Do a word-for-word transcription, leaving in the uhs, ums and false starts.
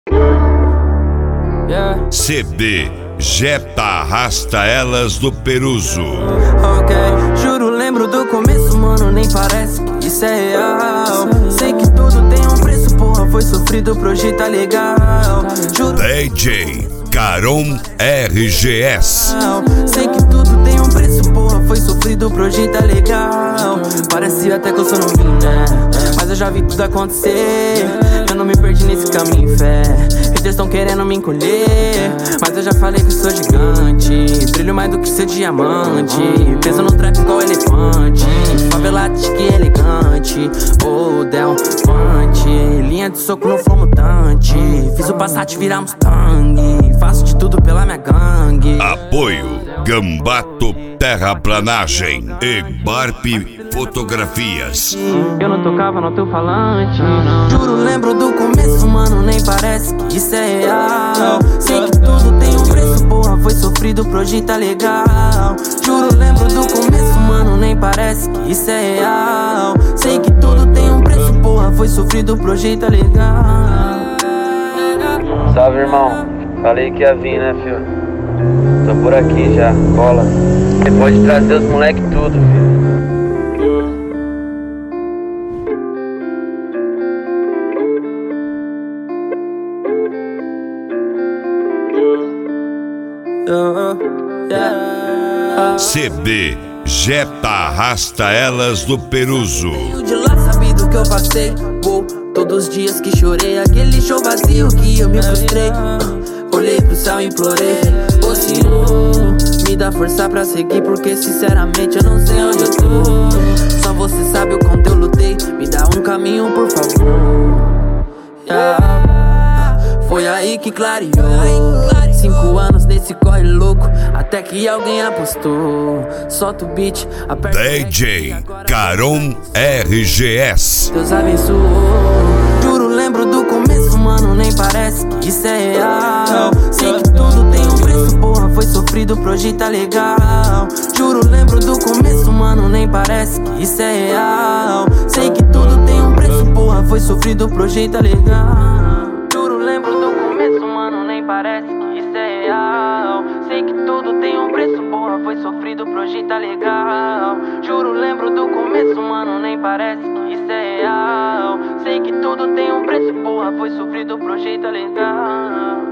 C D Jetta Arrasta Elas do Peruso. Ok, juro, lembro do começo, mano, nem parece que isso é real. Sei que tudo tem um preço, porra, foi sofrido pro hoje tá legal. Juro. D J Caron R G S. Sei que tudo tem um preço, porra, foi sofrido pro hoje tá legal. Parecia até que eu sou novinho, né? Mas eu já vi tudo acontecer. Eu não me perdi nesse caminho, fé. Eles tão querendo me encolher, mas eu já falei que sou gigante. Brilho mais do que ser diamante. Peso no trap igual elefante. Favelado que elegante. Oh, Del Fante. Linha de soco no flow mutante. Fiz o Passat virar Mustang. Faço de tudo pela minha gangue. Apoio Gambato Terraplanagem e Barp Fotografias. Eu não tocava no teu falante. Juro, lembro do começo, mano, nem parece que isso é real. Sei que tudo tem um preço, porra, foi sofrido pro hoje tá legal. Juro, lembro do começo, mano, nem parece que isso é real. Sei que tudo tem um preço, porra, foi sofrido pro hoje tá legal. Salve, irmão. Falei que ia vir, né, filho? Tô por aqui já, cola. Você pode trazer os moleque tudo, filho. C D Jetta Arrasta Elas do Peruso. De lá sabe do que eu passei. Uou, todos os dias que chorei, aquele show vazio que eu me frustrei. uh, Olhei pro céu e implorei, ô Senhor, me dá força pra seguir, porque sinceramente eu não sei onde eu tô. Só você sabe o quanto eu lutei, me dá um caminho por favor. yeah. Foi aí que clareou. Cinco anos nesse corre louco, até que alguém apostou. Solta o beat, aperta D J Caron R G S. Deus abençoou. Juro, lembro do começo, mano, nem parece que isso é real. Sei que tudo tem um preço, porra, foi sofrido pro hoje tá legal. Juro, lembro do começo, mano, nem parece que isso é real. Sei que tudo tem um preço, porra, foi sofrido pro hoje tá legal. Juro, lembro do começo, mano, nem parece que isso é real. Sei que tudo tem um preço, porra, foi sofrido pro hoje tá legal. Juro, lembro do começo, mano, nem parece que isso é real. Sei que tudo tem um preço, porra, foi sofrido pro hoje tá legal.